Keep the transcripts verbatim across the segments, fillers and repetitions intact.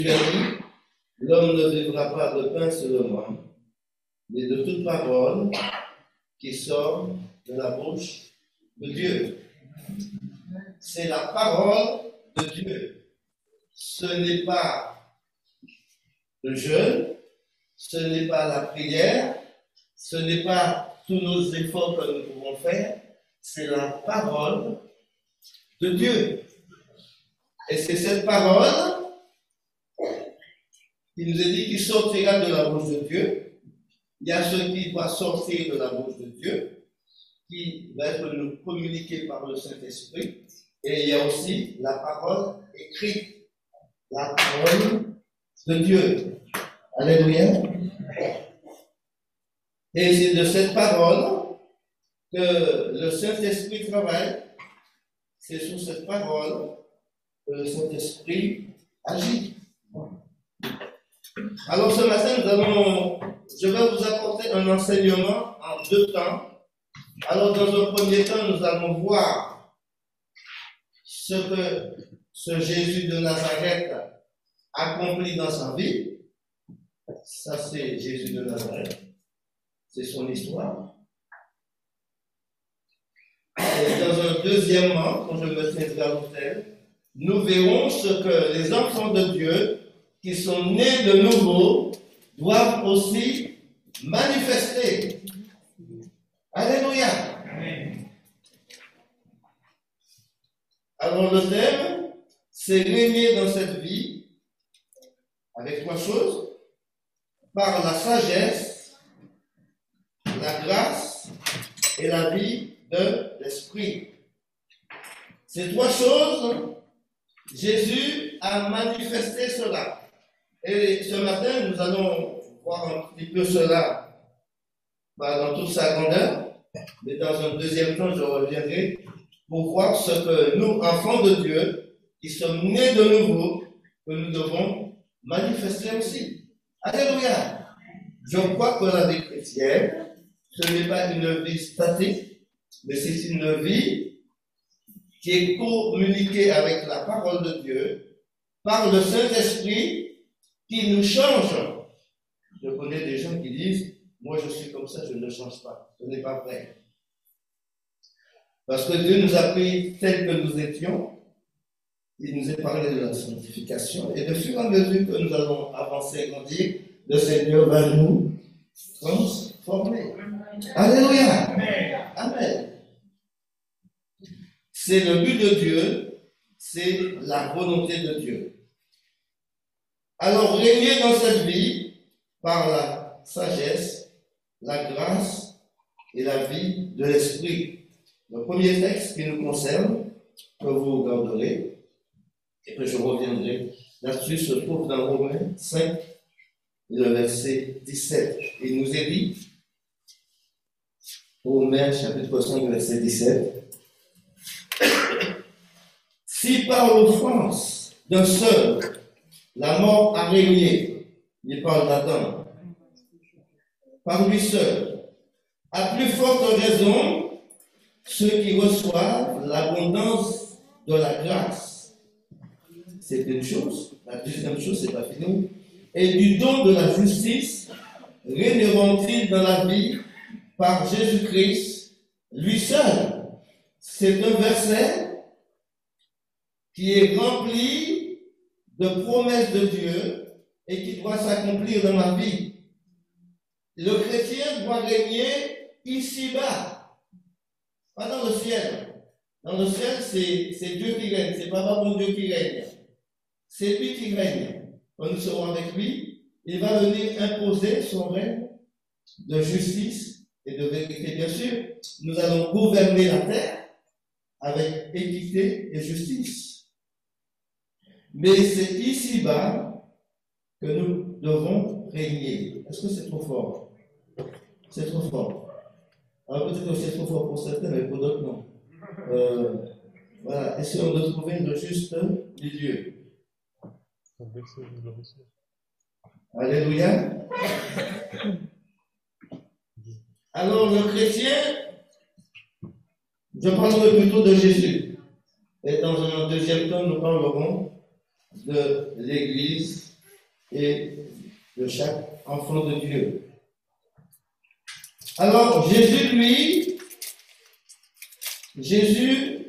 l'homme ne vivra pas de pain seulement, mais de toute parole qui sort de la bouche de Dieu. C'est la parole de Dieu. Ce n'est pas le jeûne, ce n'est pas la prière, ce n'est pas tous nos efforts que nous pouvons faire, c'est la parole de Dieu. Et c'est cette parole qui nous est dit qu'il sortira de la bouche de Dieu. Il y a ce qui doit sortir de la bouche de Dieu, qui va être nous communiqué par le Saint-Esprit. Et il y a aussi la parole écrite, la parole de Dieu. Alléluia. Et c'est de cette parole que le Saint-Esprit travaille. C'est sur cette parole que le Saint-Esprit agit. Alors ce matin, nous allons, je vais vous apporter un enseignement en deux temps. Alors dans un premier temps, nous allons voir ce que ce Jésus de Nazareth accomplit dans sa vie. Ça, c'est Jésus de Nazareth. C'est son histoire. Et dans un deuxième temps, quand je me tiendrai à l'autel, nous verrons ce que les enfants de Dieu qui sont nés de nouveau doivent aussi manifester. Alléluia. Alors le thème, c'est régner dans cette vie avec trois choses: par la sagesse, la grâce et la vie de l'esprit. Ces trois choses, Jésus a manifesté cela. Et ce matin, nous allons voir un petit peu cela dans toute sa grandeur. Mais dans un deuxième temps, je reviendrai pour voir ce que nous, enfants de Dieu, qui sommes nés de nouveau, que nous devons manifester aussi. Alléluia. Je crois que la vie chrétienne, ce n'est pas une vie statique, mais c'est une vie qui est communiquée avec la parole de Dieu par le Saint-Esprit qui nous change. Je connais des gens qui disent: moi je suis comme ça, je ne change pas. Ce n'est pas vrai. Parce que Dieu nous a pris tels que nous étions. Il nous a parlé de la sanctification. Et de fur et à mesure que nous allons avancer et grandir, le Seigneur va nous transformer. Alléluia. Amen. Amen. C'est le but de Dieu, c'est la volonté de Dieu. Alors, régner dans cette vie par la sagesse, la grâce et la vie de l'esprit. Le premier texte qui nous concerne, que vous regarderez, et que je reviendrai là-dessus, se trouve dans Romains cinq, le verset dix-sept. Il nous est dit, Romains chapitre cinq, verset dix-sept, si par l'offense d'un seul, la mort a régné, il parle d'Adam, par lui seul, à plus forte raison, ceux qui reçoivent l'abondance de la grâce. C'est une chose. La deuxième chose, c'est pas fini. Et du don de la justice, régneront-ils dans la vie par Jésus-Christ, lui seul. C'est un verset qui est rempli de promesses de Dieu et qui doit s'accomplir dans ma vie. Le chrétien doit régner ici-bas, pas dans le ciel. Dans le ciel, c'est, c'est Dieu qui règne, c'est pas mon Dieu qui règne. C'est lui qui règne. Quand nous serons avec lui, il va venir imposer son règne de justice et de vérité. Bien sûr, nous allons gouverner la terre avec équité et justice. Mais c'est ici-bas que nous devons régner. Est-ce que c'est trop fort? C'est trop fort. Alors peut-être que c'est trop fort pour certains, mais pour d'autres non. Euh, voilà. Essayons de trouver le juste milieu. Alléluia. Alors le chrétien, je parlerai plutôt de Jésus. Et dans un deuxième temps, nous parlerons de l'Église et de chaque enfant de Dieu. Alors, Jésus, lui, Jésus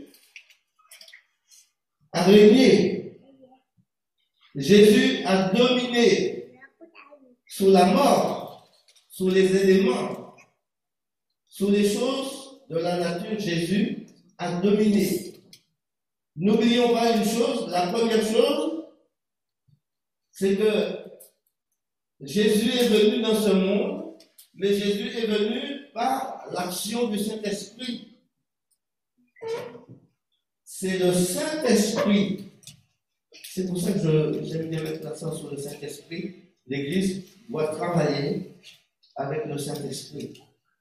a régné. Jésus a dominé sur la mort, sur les éléments, sur les choses de la nature. Jésus a dominé. N'oublions pas une chose, la première chose, c'est que Jésus est venu dans ce monde, mais Jésus est venu par l'action du Saint-Esprit. C'est le Saint-Esprit. C'est pour ça que je, j'aime bien mettre l'accent sur le Saint-Esprit. L'Église doit travailler avec le Saint-Esprit.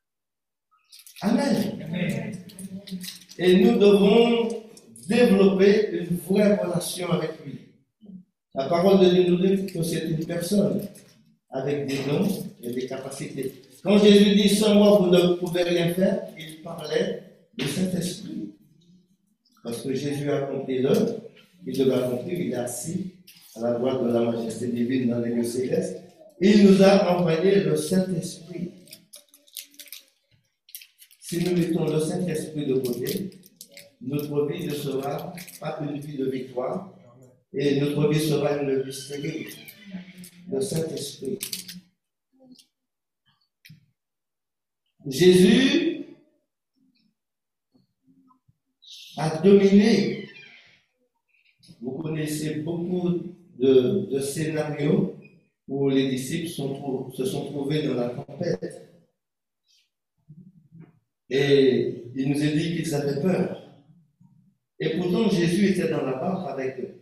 Amen. Amen. Et nous devons développer une vraie relation avec lui. La parole de Dieu nous dit que c'est une personne avec des dons et des capacités. Quand Jésus dit sans moi vous ne pouvez rien faire, il parlait du Saint-Esprit. Parce que Jésus a accompli l'œuvre, il devait accomplir, il est assis à la droite de la majesté divine dans les lieux célestes. Il nous a envoyé le Saint-Esprit. Si nous mettons le Saint-Esprit de côté, notre vie ne sera pas une vie de victoire et notre vie sera une vie stérile. Le Saint-Esprit. Jésus a dominé. Vous connaissez beaucoup de, de scénarios où les disciples sont, se sont trouvés dans la tempête. Et il nous est dit qu'ils avaient peur. Et pourtant, Jésus était dans la barque avec eux.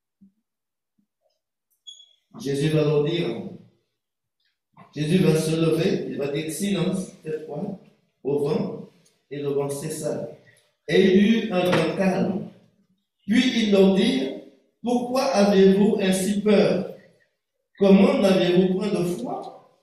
Jésus va leur dire, Jésus va se lever, il va dire silence, cette fois, au vent, et le vent cessa. Et il y eut un grand calme. Puis il leur dit, pourquoi avez-vous ainsi peur? Comment n'avez-vous point de foi?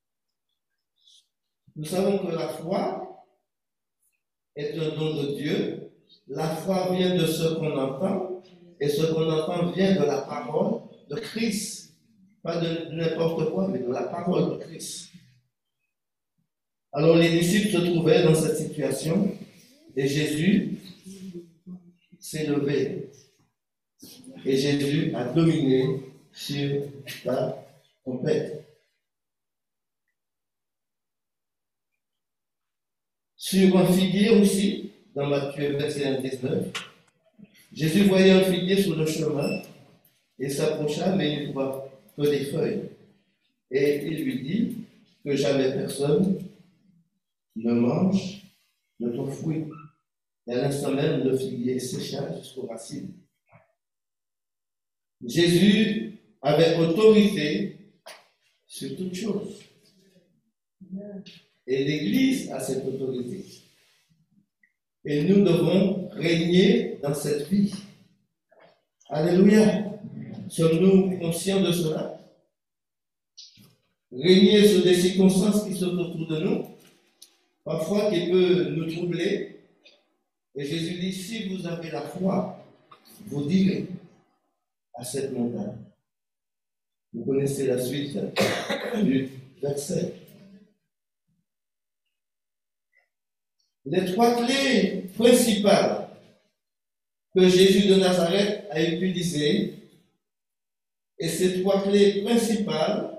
Nous savons que la foi est un don de Dieu. La foi vient de ce qu'on entend, et ce qu'on entend vient de la parole de Christ. Pas de n'importe quoi, mais de la parole de Christ. Alors les disciples se trouvaient dans cette situation, et Jésus s'est levé. Et Jésus a dominé sur la tempête. Sur un figuier aussi, dans Matthieu vingt et un, dix-neuf, Jésus voyait un figuier sur le chemin et s'approcha, mais il ne trouva que des feuilles. Et il lui dit que jamais personne ne mange de ton fruit. Et à l'instant même, le figuier sécha jusqu'aux racines. Jésus avait autorité sur toutes choses. Et l'Église a cette autorité. Et nous devons régner dans cette vie. Alléluia. Sommes-nous conscients de cela? Régner sur des circonstances qui sont autour de nous, parfois qui peuvent nous troubler. Et Jésus dit, si vous avez la foi, vous direz à cette montagne. Vous connaissez la suite du verset. Les trois clés principales que Jésus de Nazareth a utilisées, et ces trois clés principales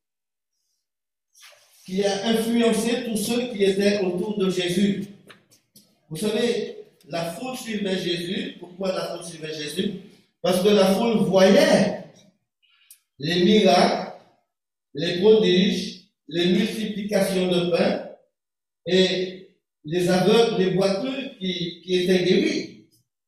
qui a influencé tous ceux qui étaient autour de Jésus. Vous savez, la foule suivait Jésus. Pourquoi la foule suivait Jésus? Parce que la foule voyait les miracles, les prodiges, les multiplications de pain et les aveugles, les boiteux qui, qui étaient guéris.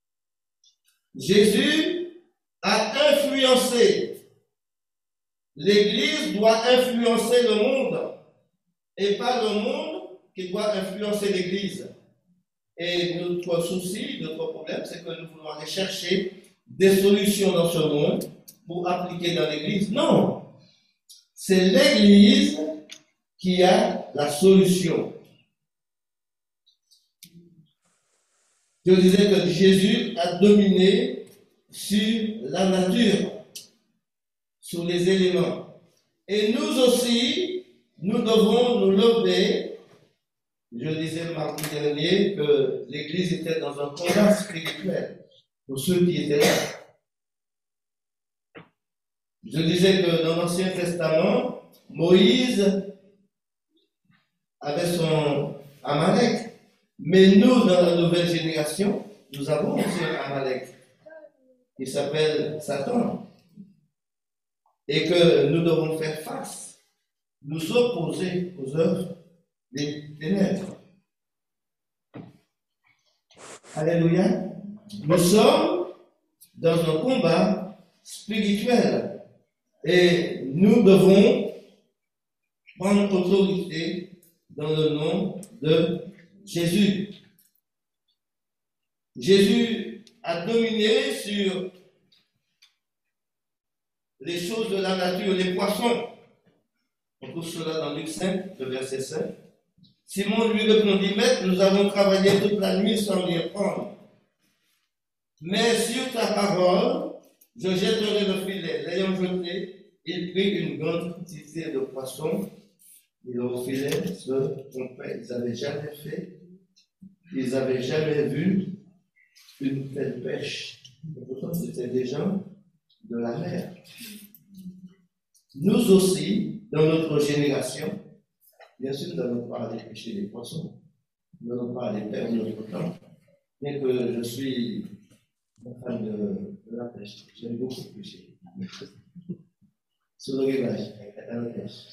Jésus a influencé. L'Église doit influencer le monde et pas le monde qui doit influencer l'Église. Et notre souci, notre problème, c'est que nous voulons aller chercher des solutions dans ce monde pour appliquer dans l'Église. Non, c'est l'Église qui a la solution. Je disais que Jésus a dominé sur la nature, sur les éléments. Et nous aussi, nous devons nous lever. Je disais mardi dernier que l'Église était dans un combat spirituel pour ceux qui étaient là. Je disais que dans l'Ancien Testament, Moïse avait son Amalek. Mais nous, dans la nouvelle génération, nous avons aussi un Amalek qui s'appelle Satan. Et que nous devons faire face, nous opposer aux œuvres des ténèbres. Alléluia. Nous sommes dans un combat spirituel et nous devons prendre autorité dans le nom de Jésus. Jésus a dominé sur les choses de la nature, les poissons. On trouve cela dans Luc cinq, le verset cinq. Simon lui répondit, Maître, nous avons travaillé toute la nuit sans rien prendre. Mais sur ta parole, je jetterai le filet. L'ayant jeté, il prit une grande quantité de poissons. Et au filet se trompaient. Ils n'avaient jamais fait, ils n'avaient jamais vu une telle pêche. Et pourtant, c'était des gens de la mer. Nous aussi, dans notre génération, bien sûr, nous n'allons pas aller pêcher les poissons, nous n'allons pas aller perdre notre temps, bien que je suis un fan de, de la pêche, j'aime beaucoup pêcher. Sur le rivage, à la pêche.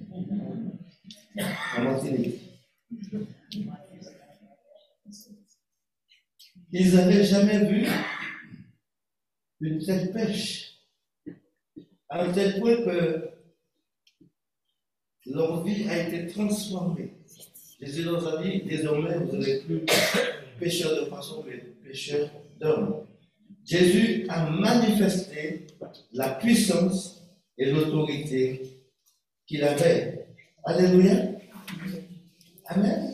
En Martinique. Ils n'avaient jamais vu une telle pêche, à un tel point que leur vie a été transformée. Jésus leur a dit, désormais, vous n'êtes plus pêcheurs de poissons, mais pêcheurs d'hommes. Jésus a manifesté la puissance et l'autorité qu'il avait. Alléluia. Amen.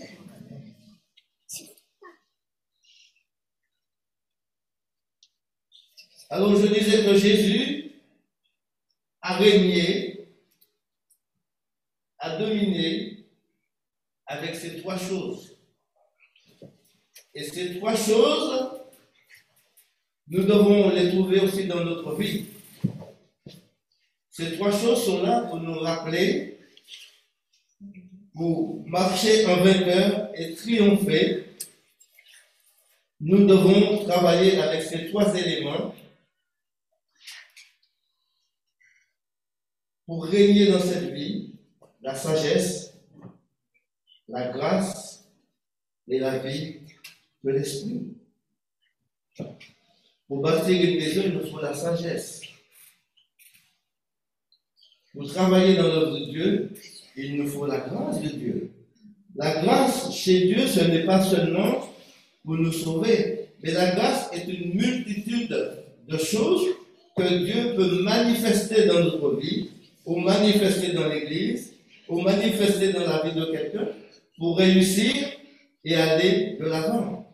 Alors je disais que Jésus a régné, a dominé avec ces trois choses. Et ces trois choses, nous devons les trouver aussi dans notre vie. Ces trois choses sont là pour nous rappeler, pour marcher en vainqueur et triompher. Nous devons travailler avec ces trois éléments pour régner dans cette vie, la sagesse, la grâce et la vie de l'esprit. Pour bâtir une maison, il nous faut la sagesse. Pour travailler dans l'œuvre de Dieu, il nous faut la grâce de Dieu. La grâce chez Dieu, ce n'est pas seulement pour nous sauver, mais la grâce est une multitude de choses que Dieu peut manifester dans notre vie, ou manifester dans l'Église, ou manifester dans la vie de quelqu'un, pour réussir et aller de l'avant.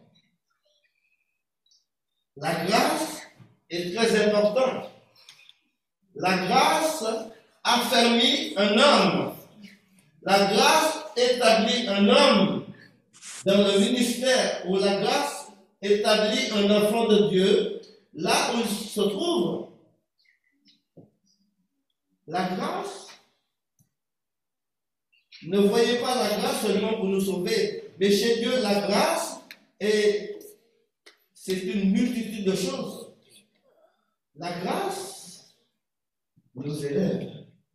La grâce est très importante. La grâce affermit un homme. La grâce établit un homme dans le ministère, où la grâce établit un enfant de Dieu là où il se trouve. La grâce, ne voyez pas la grâce seulement pour nous sauver, mais chez Dieu, la grâce, est, c'est une multitude de choses. La grâce nous élève.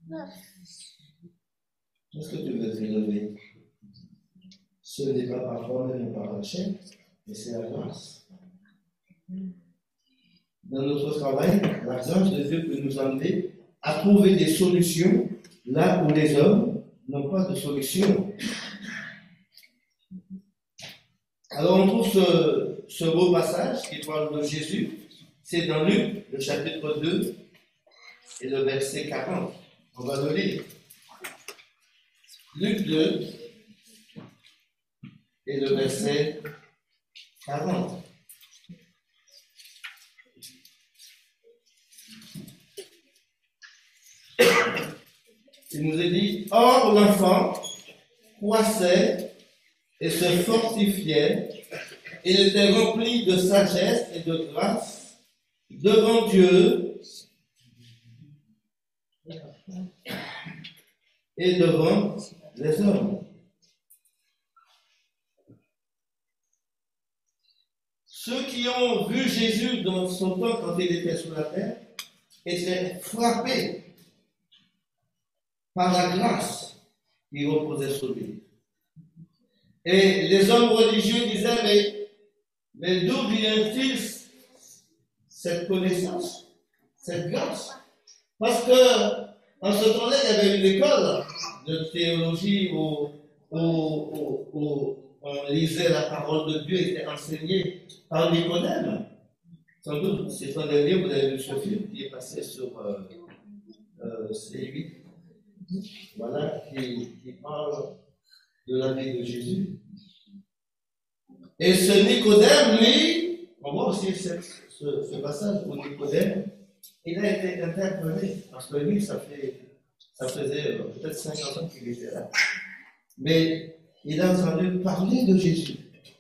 Est-ce que tu veux t'élever? Ce n'est pas par toi-même ou par la chaîne, mais c'est la grâce. Dans notre travail, la grâce de Dieu peut nous amener à trouver des solutions là où les hommes n'ont pas de solution. Alors on trouve ce, ce beau passage qui parle de Jésus, c'est dans Luc, le chapitre deux et le verset quarante. On va le lire. Luc deux et le verset quarante. Il nous est dit, or l'enfant croissait et se fortifiait, et il était rempli de sagesse et de grâce devant Dieu et devant les hommes. Ceux qui ont vu Jésus dans son temps quand il était sur la terre étaient frappés par la grâce qui reposait sur lui. Et les hommes religieux disaient, mais, mais d'où vient-il cette connaissance, cette grâce? Parce que en ce temps-là, il y avait une école de théologie où, où, où, où on lisait la parole de Dieu, était enseignée par Nicodème. Sans doute, c'est un des livres, vous avez vu ce film qui est passé sur euh, euh, C huit. Voilà, qui, qui parle de la vie de Jésus. Et ce Nicodème, lui, on voit aussi ce, ce, ce passage où Nicodème, il a été interpellé, parce que lui, ça, fait, ça faisait peut-être cinquante ans qu'il était là. Mais il a entendu parler de Jésus.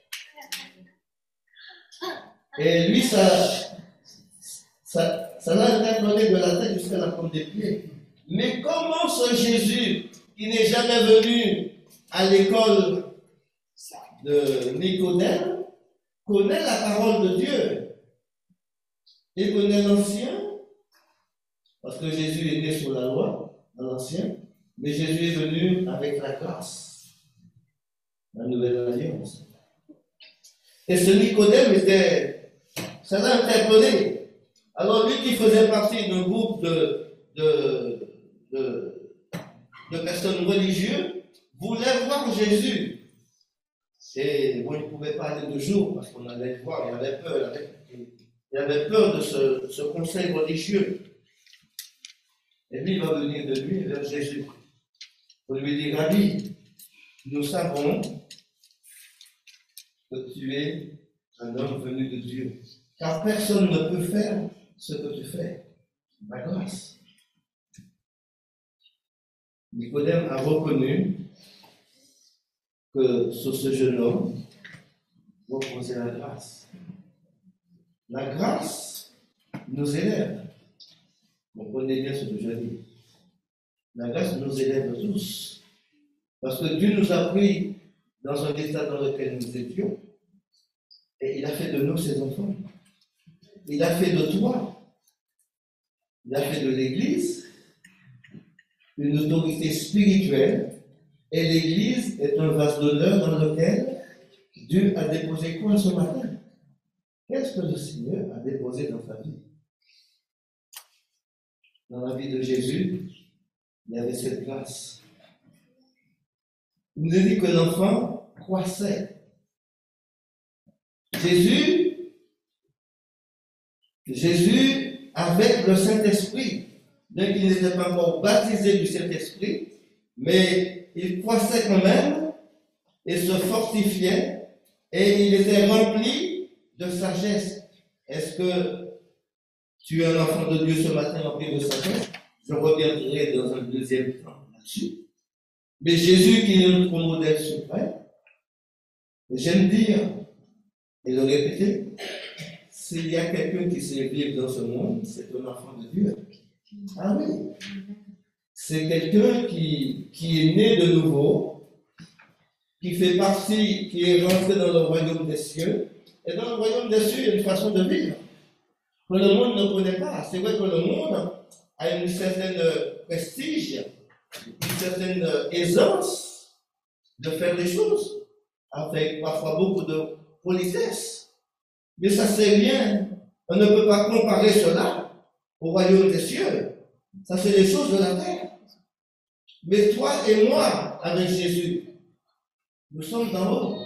Et lui, ça, ça, ça l'a interpellé de la tête jusqu'à la pointe des pieds. Mais comment ce Jésus, qui n'est jamais venu à l'école de Nicodème, connaît la parole de Dieu? Il connaît l'Ancien, parce que Jésus est né sous la loi, dans l'Ancien, mais Jésus est venu avec la grâce, la nouvelle alliance. Et ce Nicodème était, ça l'a interpellé. Alors lui qui faisait partie d'un groupe de, de, de, de personnes religieuses, voulait voir Jésus. Et bon, il ne pouvait pas aller de jour parce qu'on allait le voir, il avait peur, il avait, il avait peur de ce, ce conseil religieux. Et lui, il va venir de lui vers Jésus pour lui dire, Rabbi, nous savons que tu es un homme venu de Dieu, car personne ne peut faire ce que tu fais, ma grâce. Nicodème a reconnu que sur ce jeune homme reposait la grâce. La grâce nous élève. Comprenez bien ce que je dis. La grâce nous élève tous. Parce que Dieu nous a pris dans un état dans lequel nous étions, et il a fait de nous ses enfants. Il a fait de toi, il a fait de l'Église une autorité spirituelle, et l'Église est un vase d'honneur dans lequel Dieu a déposé quoi ce matin? Qu'est-ce que le Seigneur a déposé dans ta vie? Dans la vie de Jésus, il y avait cette grâce. Il nous dit que l'enfant croissait. Jésus, Jésus, avec le Saint-Esprit, bien qu'il n'était pas encore baptisé du Saint-Esprit, mais il croissait quand même et se fortifiait et il était rempli de sagesse. Est-ce que tu es un enfant de Dieu ce matin rempli de sagesse? Je reviendrai dans un deuxième temps là-dessus. Mais Jésus, qui est notre modèle suprême, j'aime dire et le répéter, s'il y a quelqu'un qui sait vivre dans ce monde, c'est un enfant de Dieu. Ah oui, c'est quelqu'un qui, qui est né de nouveau, qui fait partie, qui est rentré dans le royaume des cieux. Et dans le royaume des cieux, il y a une façon de vivre que le monde ne connaît pas. C'est vrai que le monde a une certaine prestige, une certaine aisance de faire des choses, avec parfois beaucoup de politesse. Mais ça c'est rien. On ne peut pas comparer cela au royaume des cieux. Ça c'est les choses de la terre. Mais toi et moi, avec Jésus, nous sommes d'en haut.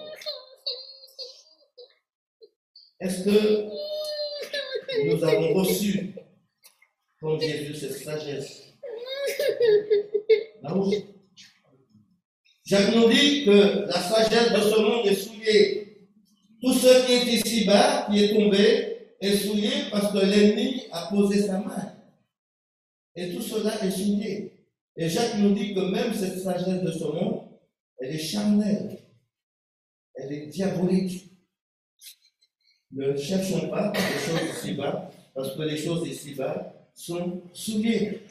Est-ce que nous avons reçu, comme Jésus, cette sagesse? Là-haut. Jacques nous dit que la sagesse de ce monde est souillée. Tout ce qui est ici-bas, qui est tombé, est souillé parce que l'ennemi a posé sa main. Et tout cela est signé. Et Jacques nous dit que même cette sagesse de ce monde, elle est charnelle. Elle est diabolique. Ne cherchons pas les choses ici-bas, parce que les choses ici-bas sont souillées.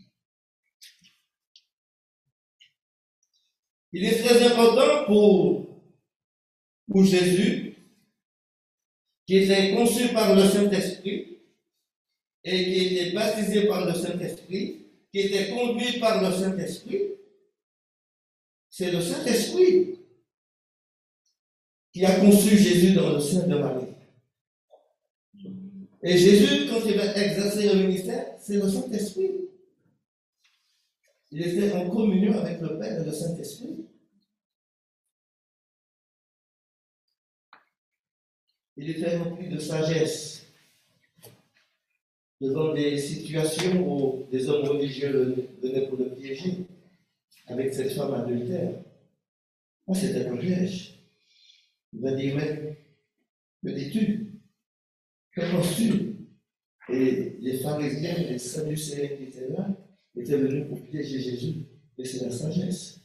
Il est très important pour, pour Jésus, qui était conçu par le Saint-Esprit et qui était baptisé par le Saint-Esprit, qui était conduit par le Saint-Esprit. C'est le Saint-Esprit qui a conçu Jésus dans le sein de Marie. Et Jésus, quand il va exercer le ministère, c'est le Saint-Esprit. Il était en communion avec le Père et le Saint-Esprit. Il était rempli de sagesse devant des situations où des hommes religieux venaient pour le piéger avec cette femme adultère. Oh, c'était un piège. Il va dire, mais que dis-tu? Que penses-tu? Et les pharisiens, les sadducéens qui étaient là, étaient venus pour piéger Jésus. Et c'est la sagesse.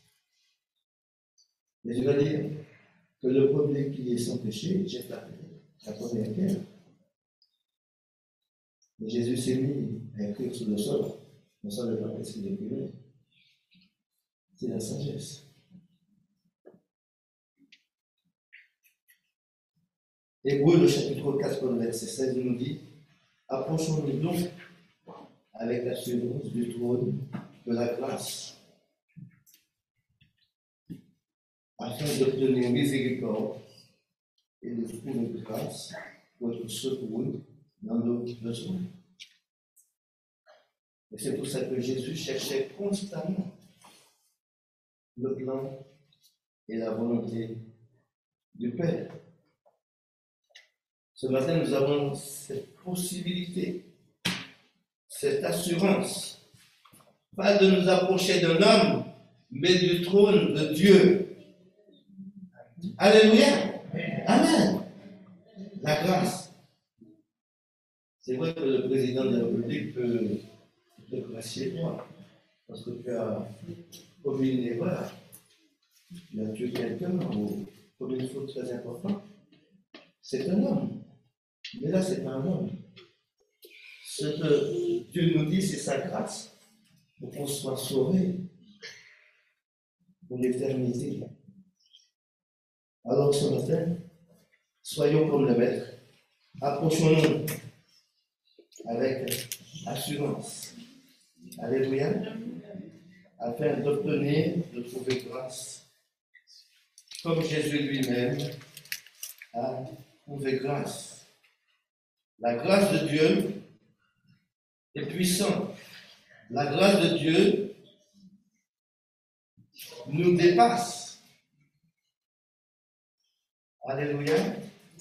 Et je vais dire que le premier qui est sans péché, jette la, la première pierre. Et Jésus s'est mis à écrire sur le sol. On ne savait pas ce qu'il écrivait. C'est la sagesse. Hébreux, le chapitre quatre, le verset seize, nous dit: approchons-nous donc avec l'assurance du trône de la grâce, afin d'obtenir miséricorde et de trouver grâce pour être secouru dans nos besoins. Et c'est pour ça que Jésus cherchait constamment le plan et la volonté du Père. Ce matin, nous avons cette possibilité, cette assurance, pas de nous approcher d'un homme, mais du trône de Dieu. Alléluia. Amen. La grâce. C'est vrai que le président de la République peut te gracier toi, parce que tu as commis une erreur, tu as tué quelqu'un ou commis une faute très importante. C'est un homme. Mais là, ce n'est pas un homme. Ce que Dieu nous dit, c'est sa grâce pour qu'on soit sauvé pour l'éternité. Alors ce matin, soyons comme le Maître. Approchons-nous avec assurance. Alléluia. Afin d'obtenir, de trouver grâce. Comme Jésus lui-même a trouvé grâce. La grâce de Dieu est puissante. La grâce de Dieu nous dépasse. Alléluia.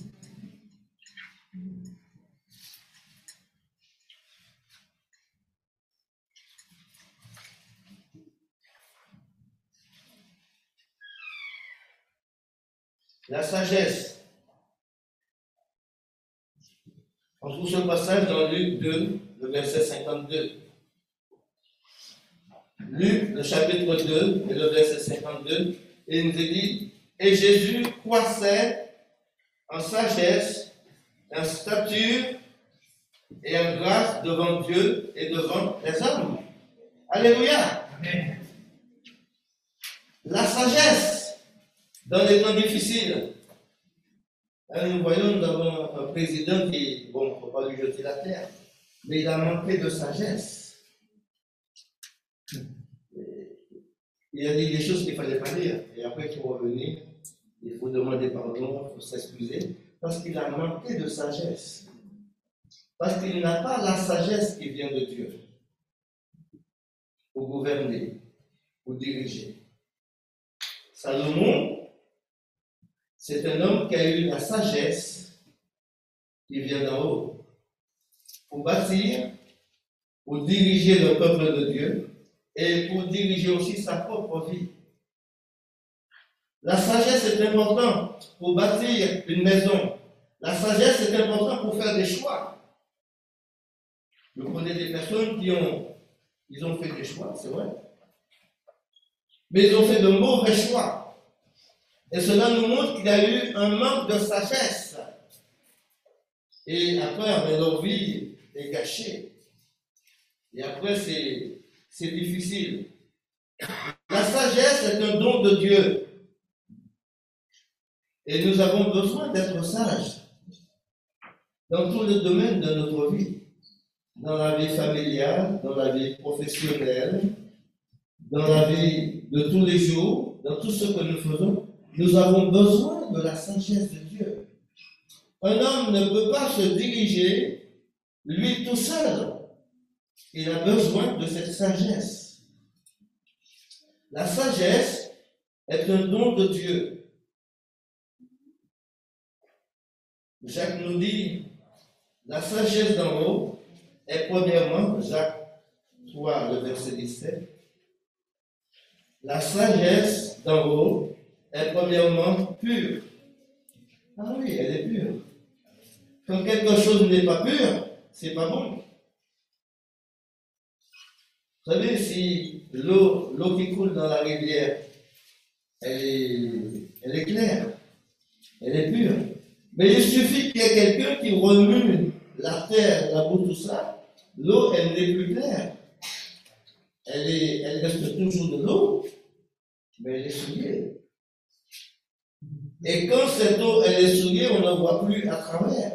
La sagesse. On trouve ce passage dans Luc deux, le verset cinquante-deux. Luc, le chapitre deux, et le verset cinquante-deux, et il nous est dit: et Jésus croissait en sagesse, en stature et en grâce devant Dieu et devant les hommes. Alléluia. Amen. La sagesse dans les temps difficiles. Nous voyons, nous avons un président qui, bon, il ne faut pas lui jeter la terre, mais il a manqué de sagesse. Il a dit des choses qu'il ne fallait pas dire. Et après, il faut revenir, il faut demander pardon, il faut s'excuser, parce qu'il a manqué de sagesse. Parce qu'il n'a pas la sagesse qui vient de Dieu pour gouverner, pour diriger. Salomon, c'est un homme qui a eu la sagesse qui vient d'en haut pour bâtir, pour diriger le peuple de Dieu et pour diriger aussi sa propre vie. La sagesse est importante pour bâtir une maison. La sagesse est importante pour faire des choix. Je connais des personnes qui ont Ils ont fait des choix, c'est vrai. Mais ils ont fait de mauvais choix. Et cela nous montre qu'il y a eu un manque de sagesse. Et après, leur vie est gâchée. Et après, c'est, c'est difficile. La sagesse est un don de Dieu. Et nous avons besoin d'être sages dans tous les domaines de notre vie. Dans la vie familiale, dans la vie professionnelle, dans la vie de tous les jours, dans tout ce que nous faisons, nous avons besoin de la sagesse de Dieu. Un homme ne peut pas se diriger lui tout seul. Il a besoin de cette sagesse. La sagesse est un don de Dieu. Jacques nous dit, la sagesse d'en haut est premièrement, Jacques trois, le verset dix-sept, la sagesse d'en haut est premièrement pure. Ah oui, elle est pure. Quand quelque chose n'est pas pur, c'est pas bon. Vous savez, si l'eau, l'eau qui coule dans la rivière, elle est, elle est claire, elle est pure. Mais il suffit qu'il y ait quelqu'un qui remue la terre, la boue, tout ça, l'eau, elle n'est plus claire. Elle, est, elle reste toujours de l'eau, mais elle est souillée. Et quand cette eau, elle est souillée, on ne voit plus à travers.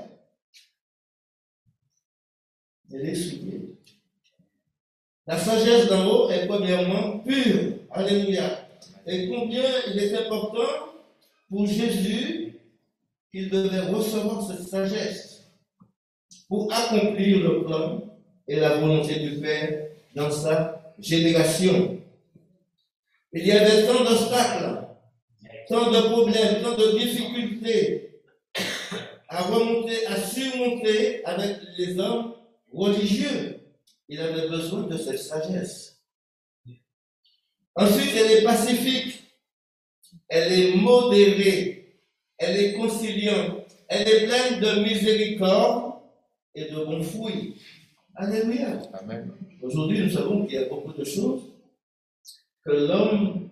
Elle est souillée. La sagesse d'en haut est premièrement pure. Alléluia. Et combien il est important pour Jésus qu'il devait recevoir cette sagesse pour accomplir le plan et la volonté du Père dans sa génération. Il y avait tant d'obstacles, tant de problèmes, tant de difficultés à remonter, à surmonter avec les hommes religieux. Il avait besoin de cette sagesse. Ensuite, elle est pacifique, elle est modérée, elle est conciliante, elle est pleine de miséricorde et de bons fruits. Alléluia. Amen. Aujourd'hui, nous savons qu'il y a beaucoup de choses que l'homme,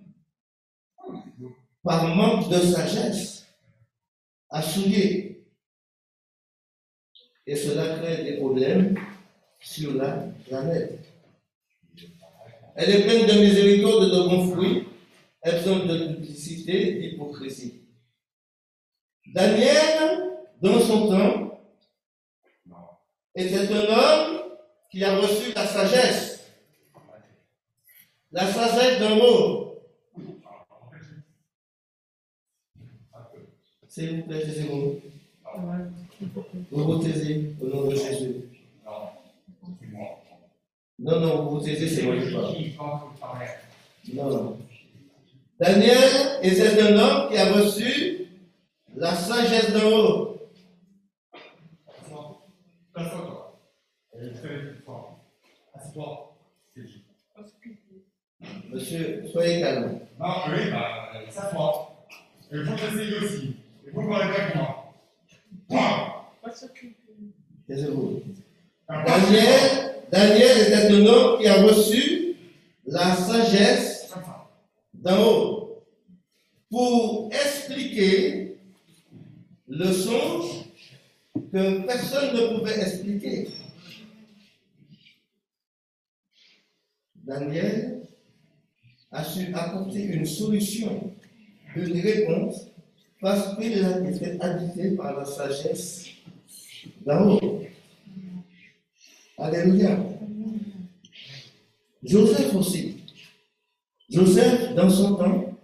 par manque de sagesse, a souillé. Et cela crée des problèmes sur la planète. Elle est pleine de miséricorde et de bons fruits, absente de duplicité, d'hypocrisie. Daniel, dans son temps, était un homme qui a reçu la sagesse. La sagesse d'en haut. S'il vous plaît, taisez-vous. Vous vous taisez au nom de Jésus. Non, non, vous vous taisez, c'est moi qui parle. Non, non. Daniel était un homme qui a reçu la sagesse d'en haut. Monsieur, soyez calme. Non, oui, bah, ça soit. Et vous essayez aussi. Et vous parlez avec moi. Moi. Taisez-vous. Daniel, Daniel était un homme qui a reçu la sagesse d'en haut pour expliquer le songe que personne ne pouvait expliquer. Daniel a su apporter une solution, une réponse, parce qu'il a été habité par la sagesse d'en haut. Alléluia. Joseph aussi. Joseph, dans son temps,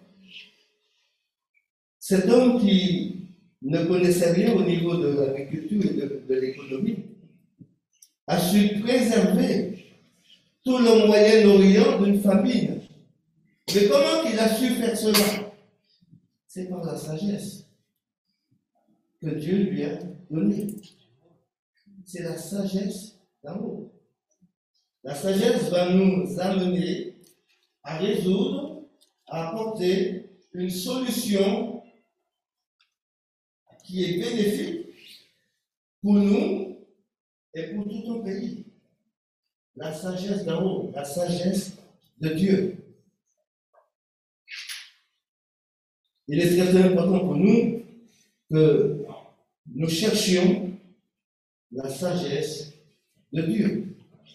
cet homme qui ne connaissait rien au niveau de l'agriculture et de, de l'économie, a su préserver tout le Moyen-Orient d'une famine. Mais comment il a su faire cela? C'est par la sagesse que Dieu lui a donnée. C'est la sagesse d'en haut. La sagesse va nous amener à résoudre, à apporter une solution qui est bénéfique pour nous et pour tout un pays. la sagesse d'en haut, la sagesse de Dieu. Il est très, très important pour nous que nous cherchions la sagesse de Dieu.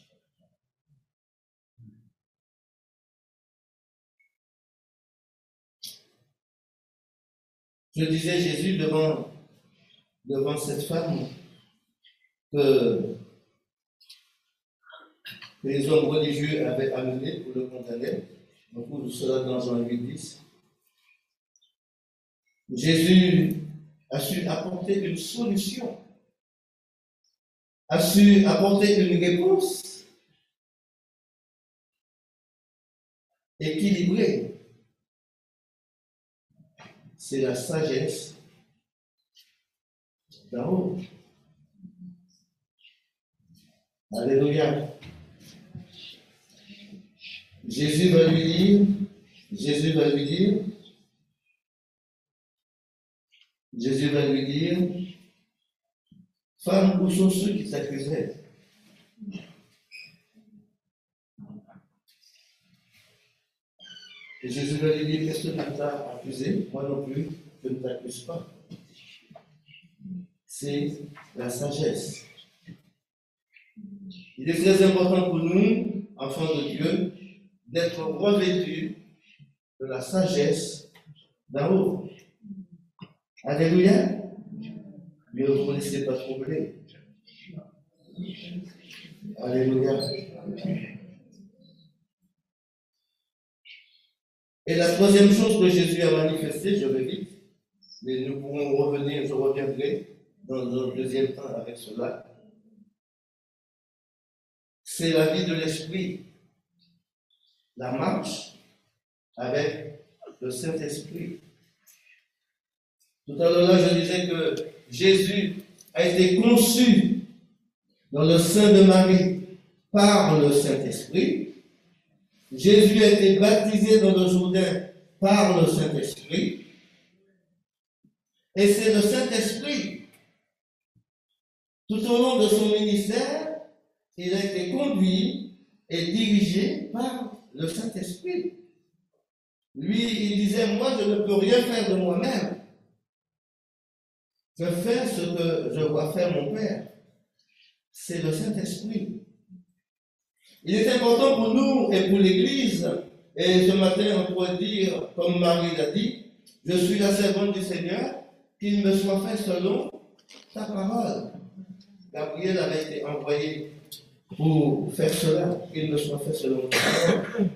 Je disais Jésus devant, devant cette femme que, que les hommes religieux avaient amené pour le condamner. On trouve cela dans Jean huit dix. Jésus a su apporter une solution, a su apporter une réponse équilibrée. C'est la sagesse d'en haut. Alléluia. Jésus va lui dire, Jésus va lui dire, Jésus va lui dire, femme, où sont ceux qui t'accusaient? Et Jésus va lui dire, qu'est-ce que tu t'as accusé? Moi non plus, je ne t'accuse pas. C'est la sagesse. Il est très important pour nous, enfants de Dieu, d'être revêtus de la sagesse d'en haut. Alléluia. Mais ne vous laissez pas troubler. Alléluia. Et la troisième chose que Jésus a manifestée, je vais vite, mais nous pourrons revenir, je reviendrai dans un deuxième temps avec cela, c'est la vie de l'Esprit, la marche avec le Saint-Esprit. Tout à l'heure, là, je disais que Jésus a été conçu dans le sein de Marie par le Saint-Esprit. Jésus a été baptisé dans le Jourdain par le Saint-Esprit. Et c'est le Saint-Esprit, tout au long de son ministère, il a été conduit et dirigé par le Saint-Esprit. Lui, il disait, moi, je ne peux rien faire de moi-même. Je fais ce que je vois faire mon Père. C'est le Saint-Esprit. Il est important pour nous et pour l'Église, et ce matin on pourrait dire, comme Marie l'a dit, je suis la servante du Seigneur, qu'il me soit fait selon ta parole. Gabriel avait été envoyé pour faire cela, qu'il me soit fait selon ta parole.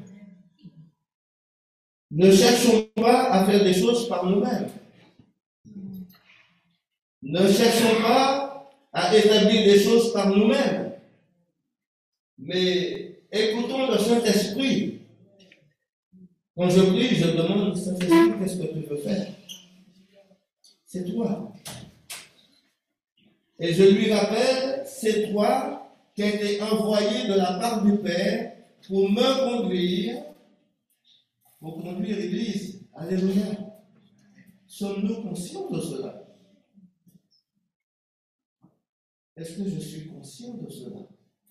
Ne cherchons pas à faire des choses par nous-mêmes. Ne cherchons pas à établir des choses par nous-mêmes. Mais écoutons le Saint-Esprit. Quand je prie, je demande au Saint-Esprit, qu'est-ce que tu veux faire? C'est toi. Et je lui rappelle, c'est toi qui as été envoyé de la part du Père pour me conduire, pour conduire l'Église. Alléluia. Sommes-nous conscients de cela? Est-ce que je suis conscient de cela?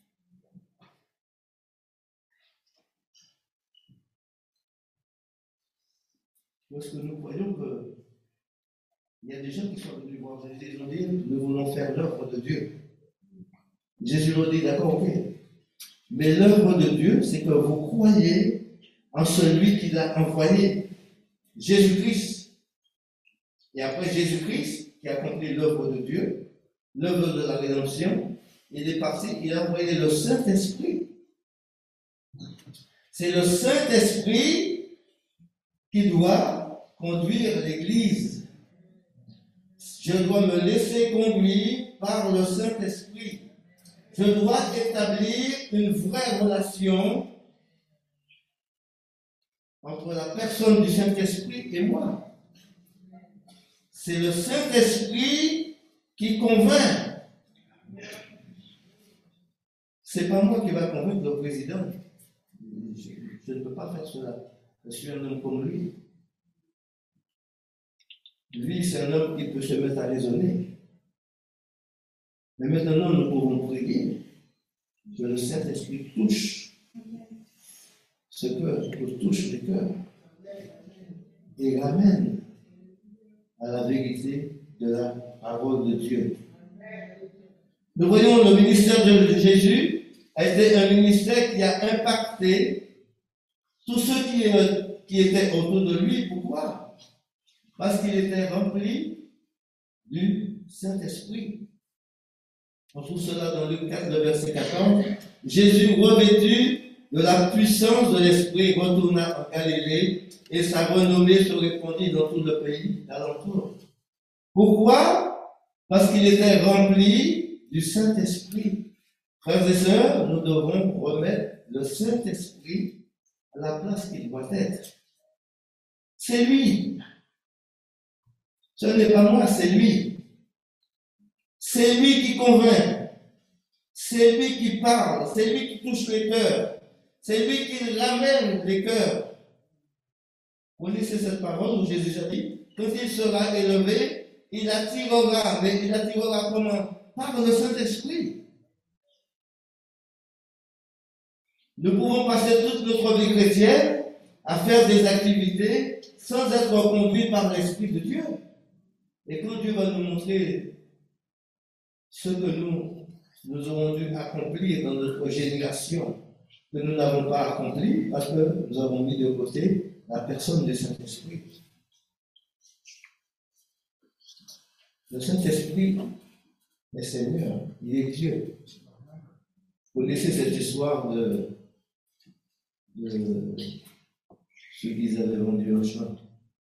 Parce que nous croyons qu'il y a des gens qui sont venus voir Jésus et nous dire, nous voulons faire l'œuvre de Dieu. Jésus leur dit, d'accord, ok. Mais l'œuvre de Dieu, c'est que vous croyez en celui qui l'a envoyé, Jésus-Christ. Et après Jésus-Christ, qui a accompli l'œuvre de Dieu, l'œuvre de la rédemption, il est parti, il a envoyé le Saint-Esprit. C'est le Saint-Esprit qui doit conduire l'Église. Je dois me laisser conduire par le Saint-Esprit. Je dois établir une vraie relation entre la personne du Saint-Esprit et moi. C'est le Saint-Esprit qui convainc. C'est pas moi qui va convaincre le président. Je, je ne peux pas faire cela. Je suis un homme comme lui. Lui, c'est un homme qui peut se mettre à raisonner. Mais maintenant, nous pouvons prier. que le Saint-Esprit touche ce cœur, que touche les cœurs et ramène à la vérité de la parole de Dieu. Nous voyons le ministère de Jésus a été un ministère qui a impacté tous ceux qui, euh, qui étaient autour de lui. Pourquoi? Parce qu'il était rempli du Saint-Esprit. On trouve cela dans Luc quatre, le verset quatorze. Jésus, revêtu de la puissance de l'Esprit, retourna en Galilée et sa renommée se répandit dans tout le pays d'alentour. Pourquoi? Parce qu'il était rempli du Saint-Esprit. Frères et sœurs, nous devons remettre le Saint-Esprit à la place qu'il doit être. C'est lui. Ce n'est pas moi, c'est lui. C'est lui qui convainc. C'est lui qui parle. C'est lui qui touche les cœurs. C'est lui qui ramène les cœurs. Vous connaissez cette parole où Jésus a dit, quand il sera élevé, il attirera. Mais il attirera comment? Par le Saint-Esprit. Nous pouvons passer toute notre vie chrétienne à faire des activités sans être conduits par l'Esprit de Dieu. Et quand Dieu va nous montrer ce que nous, nous aurons dû accomplir dans notre génération, que nous n'avons pas accompli parce que nous avons mis de côté la personne du Saint-Esprit. Le Saint-Esprit est Seigneur, il est Dieu. Vous connaissez cette histoire de, de ceux qui avaient vendu un champ.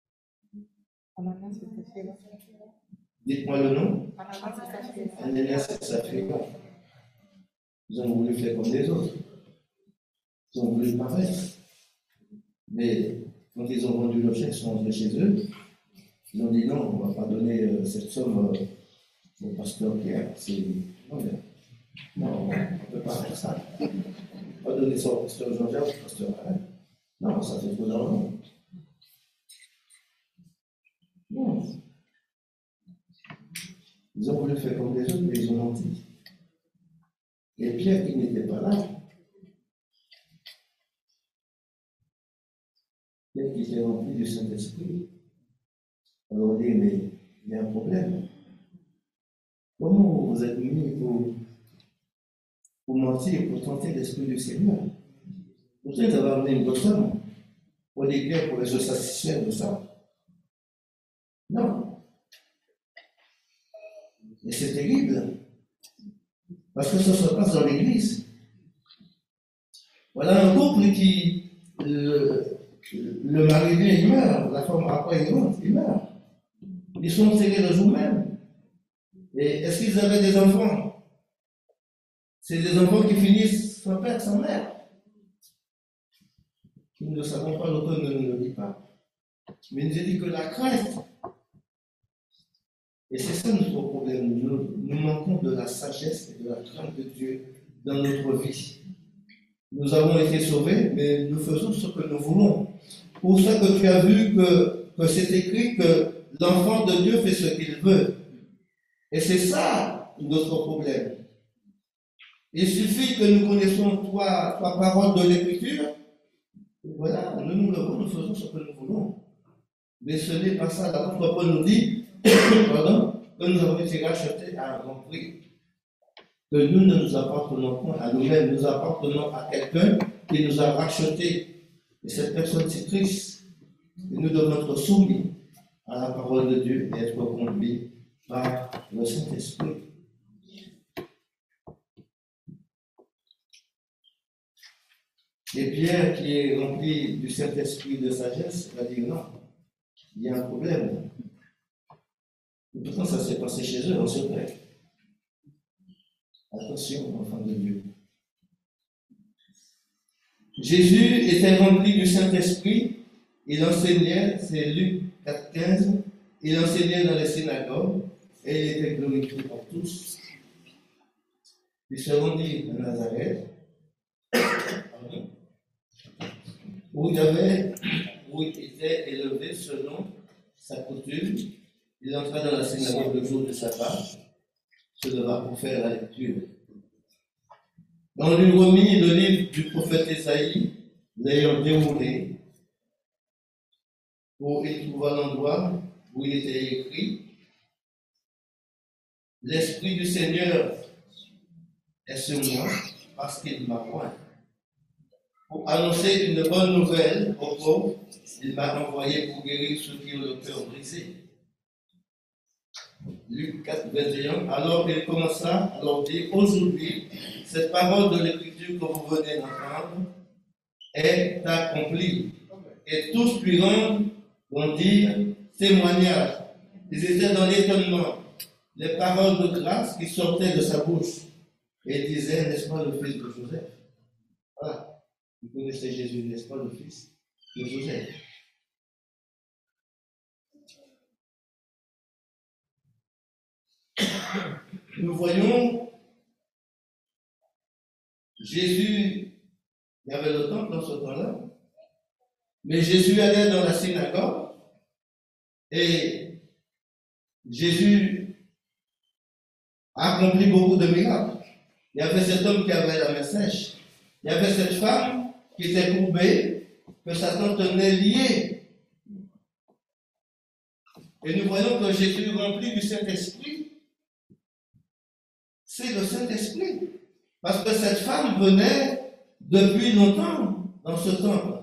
Dites-moi le nom. Ananias et Saphira. Ils ont voulu faire comme les autres. Ils ont voulu paraître. Mais quand ils ont vendu le chèque, ils sont rentrés chez eux. Ils ont dit non, on ne va pas donner euh, cette somme euh, au pasteur Pierre. C'est... Non, mais... non, on ne peut pas faire ça. On ne peut pas donner ça au pasteur Jean-Jacques, au pasteur Alain. Non, ça fait trop d'argent. Non. Ils ont voulu faire comme les autres, mais ils ont menti. Et Pierre, qui n'était pas là, Pierre qui était rempli du Saint-Esprit, alors on dit, mais il y a un problème. Comment vous êtes mis pour, pour mentir, pour tenter l'Esprit du Seigneur? Vous avez amené une personne pour l'église pour se satisfaire de ça. Non. Et c'est terrible. Parce que ça se passe dans l'église. Voilà un couple qui, le, le mari vient, il meurt. La femme après, il rentre, il meurt. Ils sont enterrés le jour même. Et est-ce qu'ils avaient des enfants? C'est des enfants qui finissent sans père, sans mère. Nous ne savons pas, l'auteur ne nous le dit pas. Mais il nous a dit que la crainte. Et c'est ça notre problème. Nous, nous manquons de la sagesse et de la crainte de Dieu dans notre vie. Nous avons été sauvés, mais nous faisons ce que nous voulons. Pour ça que tu as vu que, que c'est écrit que l'enfant de Dieu fait ce qu'il veut. Et c'est ça notre problème. Il suffit que nous connaissions trois, trois paroles de l'Écriture. Voilà, nous nous levons, nous faisons ce que nous voulons. Mais ce n'est pas ça. L'apôtre Paul nous dit pardon, que nous avons été rachetés à un grand prix. Que nous ne nous appartenons pas à nous-mêmes, nous appartenons à quelqu'un qui nous a rachetés. Et cette personne, c'est Christ. Et nous devons être soumis à la parole de Dieu et être conduits par le Saint-Esprit. Et Pierre, qui est rempli du Saint-Esprit de sagesse, va dire non, il y a un problème. Et pourtant, ça s'est passé chez eux en secret. Attention, enfants de Dieu. Jésus était rempli du Saint-Esprit, il enseignait, c'est Luc quatre quinze, il enseignait dans les synagogues et il était glorifié par tous. Il se rendit à Nazareth, où il, avait, où il était élevé selon sa coutume. Il entra dans la synagogue le jour du sabbat, se leva pour faire la lecture. On lui remit le livre du prophète Esaïe, l'ayant déroulé, où il trouva l'endroit où il était écrit: L'Esprit du Seigneur est sur moi, parce qu'il m'a oint. Pour annoncer une bonne nouvelle aux pauvres, il m'a envoyé pour guérir ceux qui ont le cœur brisé. Luc quatre, vingt et un. Alors il commença à leur dire: Aujourd'hui, cette parole de l'Écriture que vous venez d'entendre est accomplie. Et tous lui rendent, vont dire, témoignage. Ils étaient dans l'étonnement. Les paroles de grâce qui sortaient de sa bouche. Et il disait: N'est-ce pas le fils de Joseph? Voilà. Vous connaissez Jésus, n'est-ce pas le fils de Joseph? Nous voyons Jésus, il y avait le temple dans ce temps-là, mais Jésus allait dans la synagogue et Jésus a accompli beaucoup de miracles. Il y avait cet homme qui avait la main sèche, il y avait cette femme qui était courbée, que Satan tenait liée. Et nous voyons que Jésus rempli du Saint-Esprit, c'est le Saint-Esprit. Parce que cette femme venait depuis longtemps dans ce temple.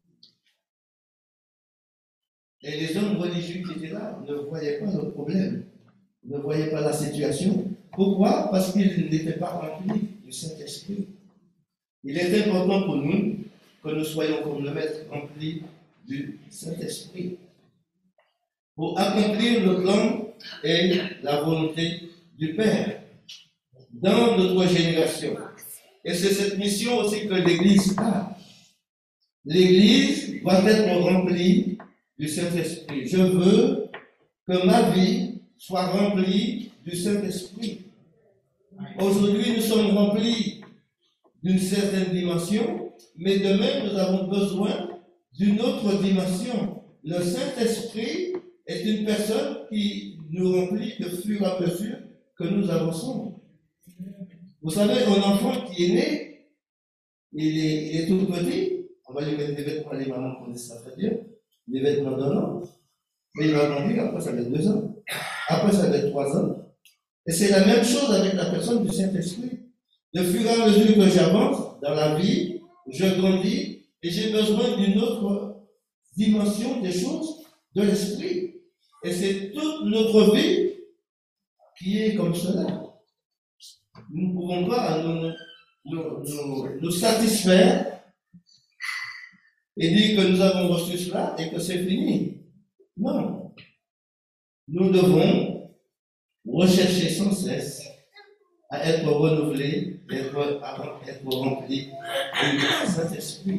Et les hommes religieux qui étaient là ne voyaient pas le problème, ne voyaient pas la situation. Pourquoi? Parce qu'ils n'étaient pas remplis du Saint-Esprit. Il est important pour nous que nous soyons comme le Maître, remplis du Saint-Esprit, pour accomplir le plan et la volonté du Père dans notre génération. Et c'est cette mission aussi que l'Église a. L'Église doit être remplie du Saint-Esprit. Je veux que ma vie soit remplie du Saint-Esprit. Aujourd'hui, nous sommes remplis d'une certaine dimension, mais demain, nous avons besoin d'une autre dimension. Le Saint-Esprit est une personne qui nous remplit de fur et à mesure que nous avançons. Vous savez, un enfant qui est né, il est, il est tout petit, on va lui mettre des vêtements, les mamans connaissent ça très bien, des vêtements d'un an, mais il va grandir, après ça va être deux ans, après ça va être trois ans. Et c'est la même chose avec la personne du Saint-Esprit. De fur et à mesure que j'avance dans la vie, je grandis et j'ai besoin d'une autre dimension des choses de l'esprit. Et c'est toute notre vie qui est comme cela. Nous ne pouvons pas nous, nous, nous, nous satisfaire et dire que nous avons reçu cela et que c'est fini. Non. Nous devons rechercher sans cesse à être renouvelés, être, à être remplis du Saint-Esprit.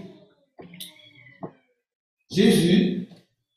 Jésus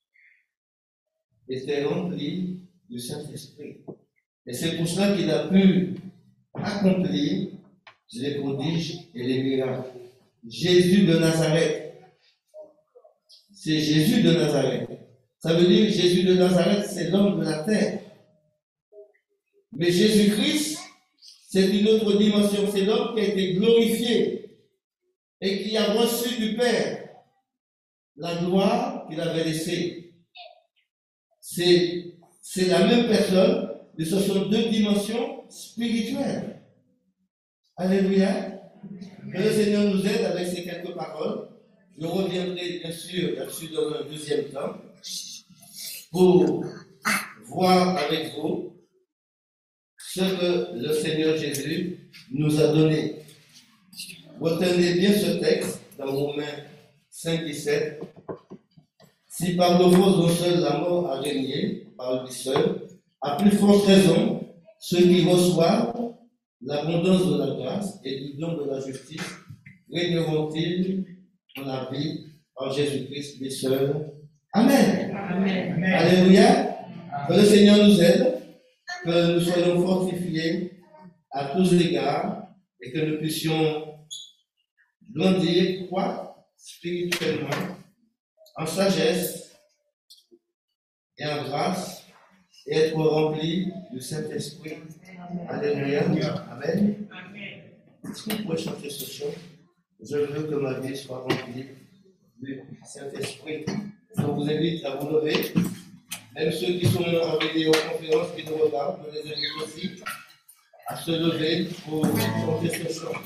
était rempli du Saint-Esprit. Et c'est pour cela qu'il a pu accomplir les prodiges et les miracles. Jésus de Nazareth. C'est Jésus de Nazareth. Ça veut dire que Jésus de Nazareth, c'est l'homme de la terre. Mais Jésus-Christ, c'est une autre dimension. C'est l'homme qui a été glorifié et qui a reçu du Père la gloire qu'il avait laissée. C'est, c'est la même personne, mais ce sont deux dimensions spirituelles. Alléluia. Que le Seigneur nous aide avec ces quelques paroles. Je reviendrai bien sûr là-dessus dans un deuxième temps pour voir avec vous ce que le Seigneur Jésus nous a donné. Retenez bien ce texte dans Romains cinq, dix-sept. Si par le faux dont seul la mort a régné, par lui seul, à plus forte raison, ceux qui reçoivent l'abondance de la grâce et du don de la justice régneront-ils dans la vie par Jésus-Christ, les seuls. Amen. Amen. Alléluia. Que le Seigneur nous aide, que nous soyons fortifiés à tous égards et que nous puissions grandir, croître spirituellement, en sagesse et en grâce, et être remplis du Saint-Esprit. Alléluia. Amen. Est-ce qu'on pourrait chanter ce chant? Je veux que ma vie soit remplie du Saint-Esprit. Je vous invite à vous lever. Même ceux qui sont en vidéoconférence, qui nous regardent, je les invite aussi à se lever pour chanter ce chant.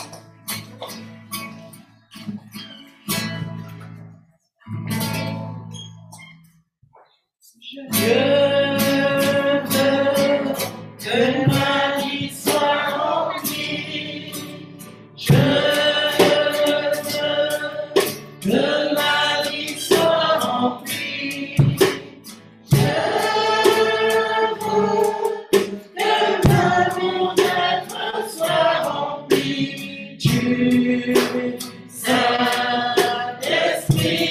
Je veux que ma vie soit remplie. Je veux que ma vie soit remplie. Je veux que ma mon être soit remplie du Saint-Esprit.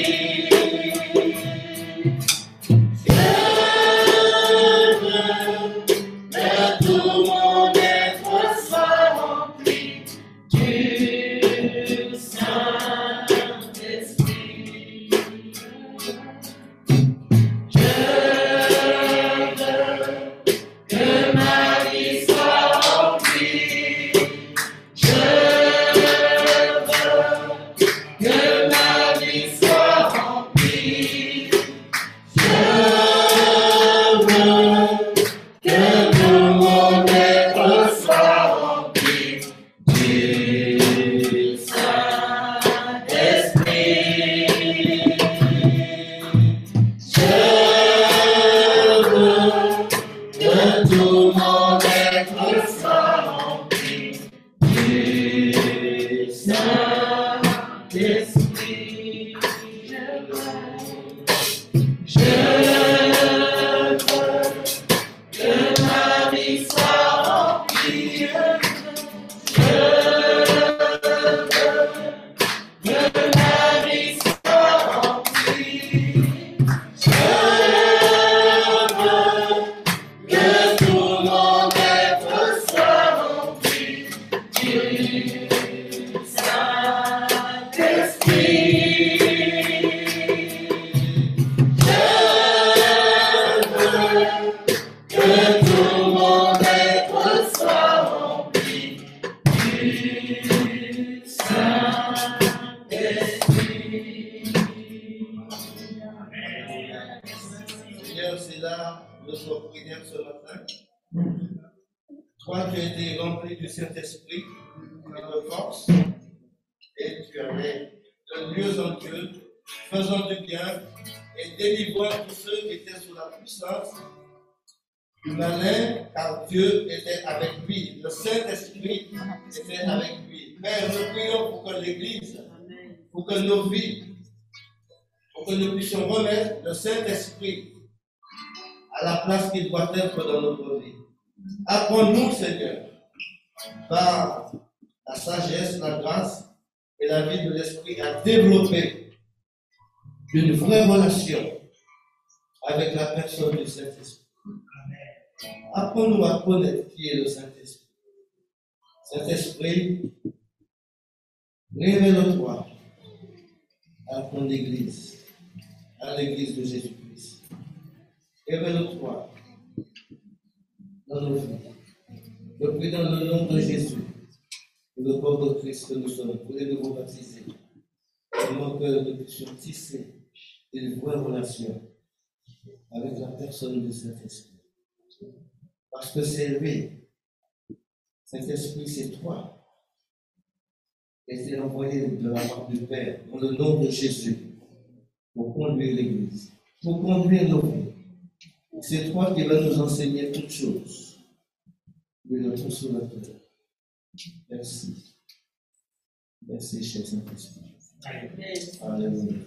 C'est là notre prière ce matin. Toi, tu as été rempli du Saint-Esprit et de force, et tu allais de mieux en mieux, faisant du bien et délivrant tous ceux qui étaient sous la puissance du malin, car Dieu était avec lui. Le Saint-Esprit était avec lui. Père, nous prions pour que l'Église, pour que nos vies, pour que nous puissions remettre le Saint-Esprit à la place qu'il doit être dans notre vie. Apprends-nous, Seigneur, par la sagesse, la grâce et la vie de l'Esprit, à développer une vraie relation avec la personne du Saint-Esprit. Apprends-nous à connaître qui est le Saint-Esprit. Saint-Esprit, révèle-toi à ton Église, à l'Église de Jésus-Christ. Révèle-toi dans nos vies. Je prie dans le nom de Jésus, pour le corps de Christ que nous sommes, pour les nouveaux baptisés, pour que nous puissions tisser une vraie relation avec la personne du Saint-Esprit. Parce que c'est lui, Saint-Esprit, c'est toi, et c'est envoyé de la part du Père, dans le nom de Jésus, pour conduire l'Église, pour conduire nos vies. C'est toi qui vas nous enseigner toutes choses. Oui, notre Sauveur. Merci. Merci, cher Saint-Esprit. Alléluia.